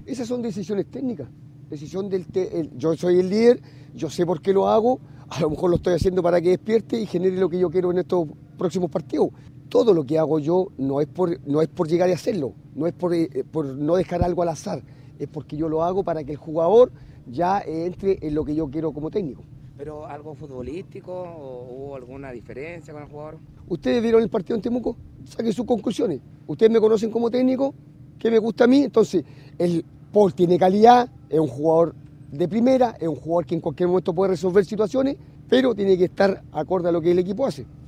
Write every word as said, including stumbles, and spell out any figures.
Esas son decisiones técnicas. Decisión del te el, yo soy el líder, yo sé por qué lo hago, a lo mejor lo estoy haciendo para que despierte y genere lo que yo quiero en estos próximos partidos. Todo lo que hago yo no es por, no es por llegar y hacerlo, no es por, eh, por no dejar algo al azar, es porque yo lo hago para que el jugador ya entre en lo que yo quiero como técnico. ¿Pero algo futbolístico o hubo alguna diferencia con el jugador? ¿Ustedes vieron el partido en Temuco? Saquen sus conclusiones. Ustedes me conocen como técnico, ¿qué me gusta a mí? Entonces, el Paul tiene calidad, es un jugador de primera, es un jugador que en cualquier momento puede resolver situaciones, pero tiene que estar acorde a lo que el equipo hace.